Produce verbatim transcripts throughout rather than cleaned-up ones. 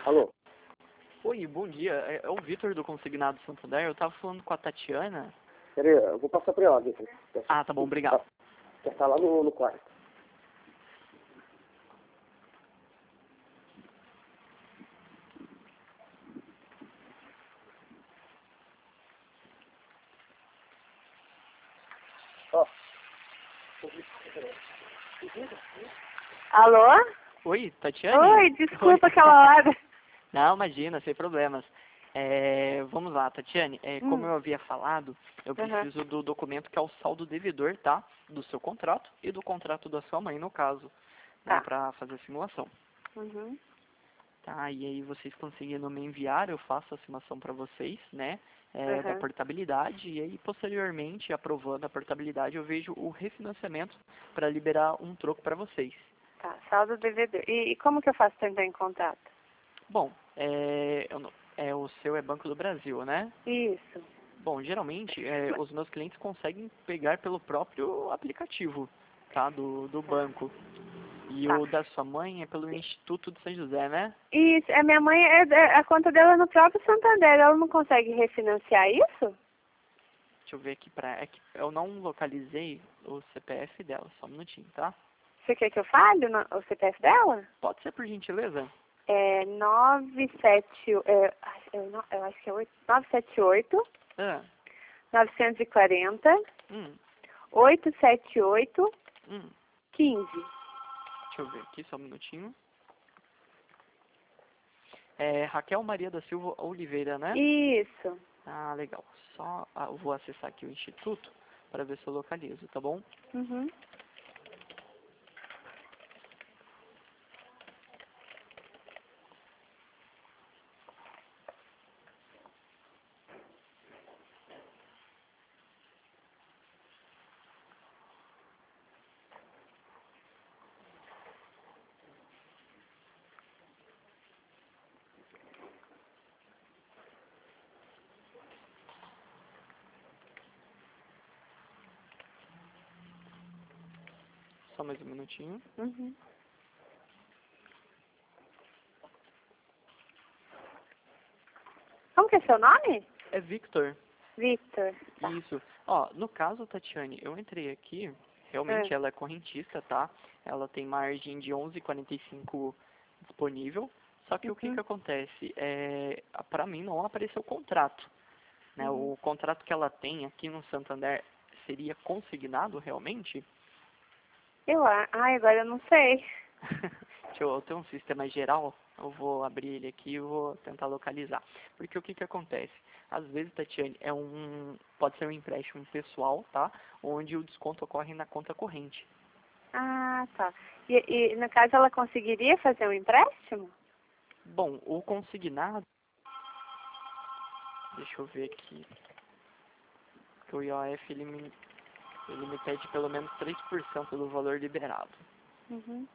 Alô? Oi, bom dia. É, é o Vitor do Consignado Santander. Eu tava falando com a Tatiana. Peraí, eu vou passar pra ela, Vitor. Ah, tá bom, obrigado. Já tá lá no, no quarto. Ó. Alô? Oi, Tatiane? Oi, desculpa Oi. aquela hora. Não, imagina, sem problemas. É, vamos lá, Tatiane. É, como Hum. eu havia falado, eu Uhum. preciso do documento que é o saldo devedor, tá? Do seu contrato e do contrato da sua mãe, no caso, né? Tá. Pra fazer a simulação. Uhum. Tá, e aí vocês conseguindo me enviar, eu faço a simulação para vocês, né? É, da Uhum. portabilidade, e aí posteriormente, aprovando a portabilidade, eu vejo o refinanciamento para liberar um troco para vocês. Tá, saldo D V D. E, e como que eu faço pra entrar em contato? Bom, é, eu não- é, o seu é Banco do Brasil, né? Isso. Bom, geralmente é, os meus clientes conseguem pegar pelo próprio aplicativo, tá? Do, do banco. E Tá. o da sua mãe é pelo Instituto de São José, né? Isso, a minha mãe, é, é- a conta dela é no próprio Santander. Ela não consegue refinanciar isso? Deixa eu ver aqui pra. É que eu não localizei o C P F dela, só um minutinho, tá? Você quer que eu fale no- o C P F dela? Pode ser por gentileza? É nove sete... É, ai, eu, não- eu acho que é oito, nove sete oito, Ah, novecentos e quarenta, hum, oito sete oito, hum. quinze. Deixa eu ver aqui, só um minutinho. É Raquel Maria da Silva Oliveira, né? Isso. Ah, legal. Só ah, eu vou acessar aqui o Instituto para ver se eu localizo, tá bom? Uhum. Só mais um minutinho. Uhum. Como que é seu nome? É Victor. Victor. Tá. Isso. Ó, no caso, Tatiane, eu entrei aqui, realmente É. ela é correntista, tá? Ela tem margem de onze vírgula quarenta e cinco disponível. Só que o que Uhum. que acontece? É, pra mim não apareceu o contrato, né? Uhum. O contrato que ela tem aqui no Santander seria consignado realmente? Eu, a- ai, agora eu não sei. Deixa eu, eu tenho um sistema geral, eu vou abrir ele aqui e vou tentar localizar. Porque o que que acontece? Às vezes, Tatiane, é um, pode ser um empréstimo pessoal, tá? Onde o desconto ocorre na conta corrente. Ah, tá. E, e no caso ela conseguiria fazer um empréstimo? Bom, o consignado, deixa eu ver aqui, que o I O F ele me, ele me pede pelo menos três por cento do valor liberado. Uhum.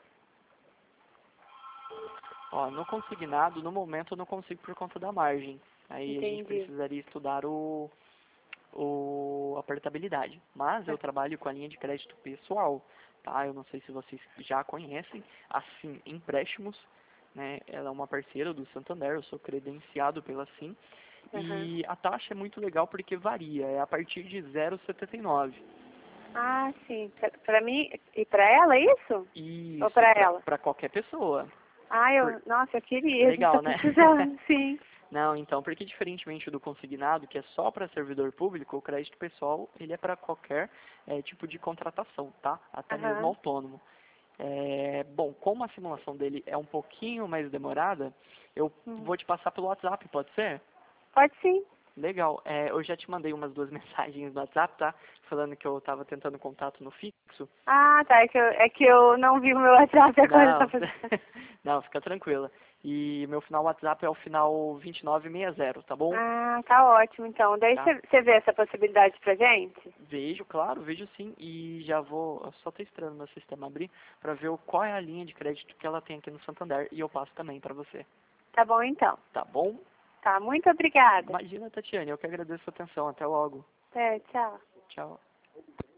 Ó, no consignado, no momento eu não consigo por conta da margem. Aí a gente Entendi. precisaria estudar o, o, a portabilidade. Mas eu trabalho com a linha de crédito pessoal, tá? Eu não sei se vocês já conhecem, assim, empréstimos, né? Ela é uma parceira do Santander, eu sou credenciado pela Sim. Uhum. E a taxa é muito legal porque varia, é a partir de zero vírgula setenta e nove. Ah, sim. Pra, pra mim e pra ela, é isso? Isso, Ou pra pra, ela? pra qualquer pessoa. Ah, eu, Por- nossa, eu queria. Legal, Tô né? precisando, sim. Não, então, porque diferentemente do consignado, que é só para servidor público, o crédito pessoal, ele é para qualquer é, tipo de contratação, tá? Até mesmo Aham. autônomo. É, bom, como a simulação dele é um pouquinho mais demorada, eu Uhum. vou te passar pelo WhatsApp, pode ser? Pode sim. Legal. É, eu já te mandei umas duas mensagens no WhatsApp, tá? Falando que eu estava tentando contato no fixo. Ah, tá. É que eu, é que eu não vi o meu WhatsApp agora. Tá Não, fazendo... não, fica tranquila. E meu final WhatsApp é o final vinte e nove sessenta, tá bom? Ah, tá ótimo, então. Daí Tá. você vê essa possibilidade pra gente? Vejo, claro, vejo sim. E já vou, eu só tô esperando meu sistema abrir para ver o, qual é a linha de crédito que ela tem aqui no Santander e eu passo também para você. Tá bom, então. Tá bom? Tá, muito obrigada. Imagina, Tatiane, eu que agradeço a atenção. Até logo. É, tchau. Tchau.